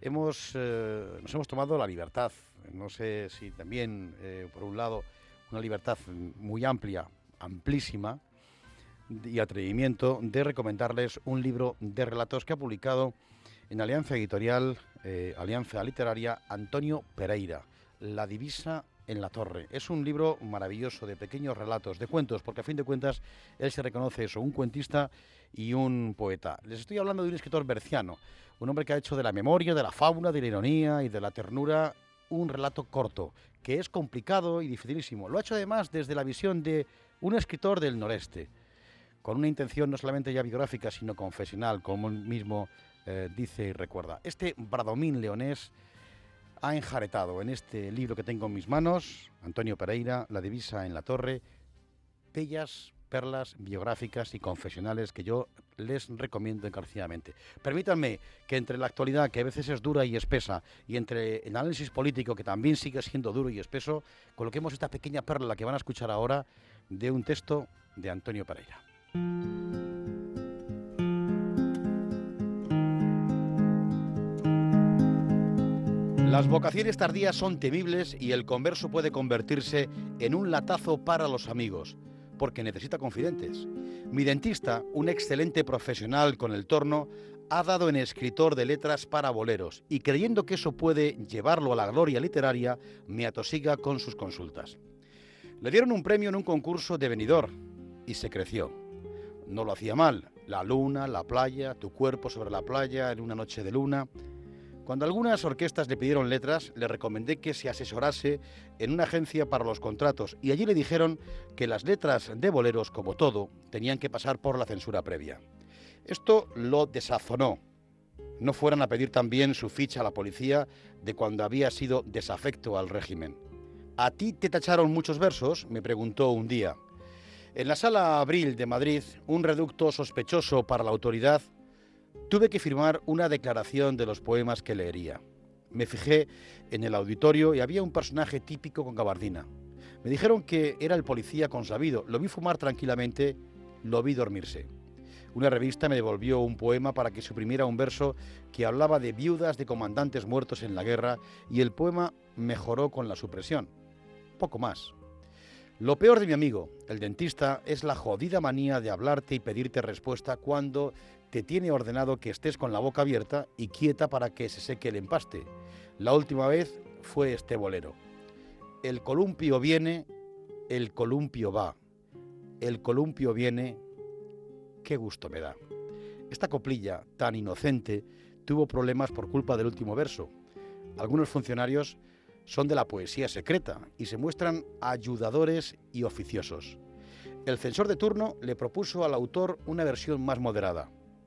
nos hemos tomado la libertad, no sé si también, por un lado, una libertad muy amplia, amplísima, y atrevimiento de recomendarles un libro de relatos que ha publicado en Alianza Editorial, Alianza Literaria, Antonio Pereira, La divisa en la torre. Es un libro maravilloso de pequeños relatos, de cuentos, porque a fin de cuentas él se reconoce eso, un cuentista y un poeta. Les estoy hablando de un escritor berciano, un hombre que ha hecho de la memoria, de la fábula, de la ironía y de la ternura un relato corto, que es complicado y dificilísimo. Lo ha hecho además desde la visión de un escritor del noreste, con una intención no solamente ya biográfica, sino confesional, como él mismo dice y recuerda. Este bradomín leonés ha enjaretado en este libro que tengo en mis manos, Antonio Pereira, La divisa en la torre, bellas perlas biográficas y confesionales que yo les recomiendo encarecidamente. Permítanme que entre la actualidad, que a veces es dura y espesa, y entre el análisis político, que también sigue siendo duro y espeso, coloquemos esta pequeña perla que van a escuchar ahora de un texto de Antonio Pereira. Las vocaciones tardías son temibles y el converso puede convertirse en un latazo para los amigos, porque necesita confidentes. Mi dentista, un excelente profesional con el torno, ha dado en escritor de letras para boleros y creyendo que eso puede llevarlo a la gloria literaria, me atosiga con sus consultas. Le dieron un premio en un concurso de Benidorm y se creció. No lo hacía mal. La luna, la playa, tu cuerpo sobre la playa en una noche de luna. Cuando algunas orquestas le pidieron letras, le recomendé que se asesorase en una agencia para los contratos y allí le dijeron que las letras de boleros, como todo, tenían que pasar por la censura previa. Esto lo desazonó. No fueran a pedir también su ficha a la policía de cuando había sido desafecto al régimen. ¿A ti te tacharon muchos versos?, me preguntó un día. En la Sala Abril de Madrid, un reducto sospechoso para la autoridad, tuve que firmar una declaración de los poemas que leería. Me fijé en el auditorio y había un personaje típico con gabardina. Me dijeron que era el policía consabido. Lo vi fumar tranquilamente, lo vi dormirse. Una revista me devolvió un poema para que suprimiera un verso que hablaba de viudas de comandantes muertos en la guerra y el poema mejoró con la supresión. Poco más. Lo peor de mi amigo, el dentista, es la jodida manía de hablarte y pedirte respuesta cuando te tiene ordenado que estés con la boca abierta y quieta para que se seque el empaste. La última vez fue este bolero. El columpio viene, el columpio va. El columpio viene, qué gusto me da. Esta coplilla tan inocente tuvo problemas por culpa del último verso. Algunos funcionarios son de la poesía secreta y se muestran ayudadores y oficiosos. El censor de turno le propuso al autor una versión más moderada.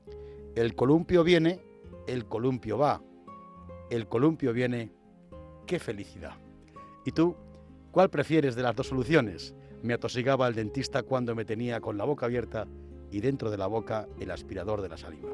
El columpio viene, el columpio va. El columpio viene, qué felicidad. ¿Y tú? ¿Cuál prefieres de las dos soluciones? Me atosigaba el dentista cuando me tenía con la boca abierta y dentro de la boca el aspirador de la saliva.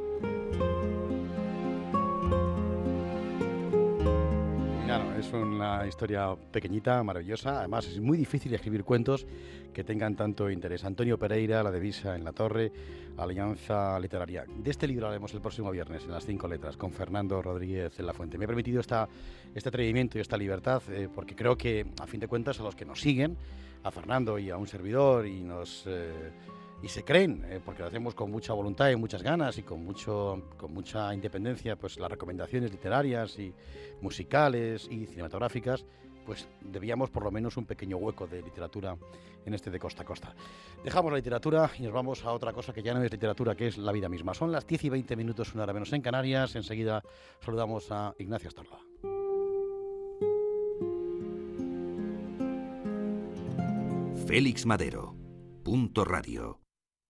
Claro, es una historia pequeñita, maravillosa. Además, es muy difícil escribir cuentos que tengan tanto interés. Antonio Pereira, La divisa en la torre, Alianza Literaria. De este libro haremos el próximo viernes en Las 5 letras con Fernando Rodríguez en La Fuente. Me he permitido este atrevimiento y esta libertad porque creo que, a fin de cuentas, a los que nos siguen, a Fernando y a un servidor, y se creen, porque lo hacemos con mucha voluntad y muchas ganas y con mucha independencia, pues las recomendaciones literarias y musicales y cinematográficas, pues debíamos por lo menos un pequeño hueco de literatura en este de Costa a Costa. Dejamos la literatura y nos vamos a otra cosa que ya no es literatura, que es la vida misma. Son las 10 y 20 minutos, una hora menos en Canarias. Enseguida saludamos a Ignacio Astorga. Félix Madero, Punto Radio.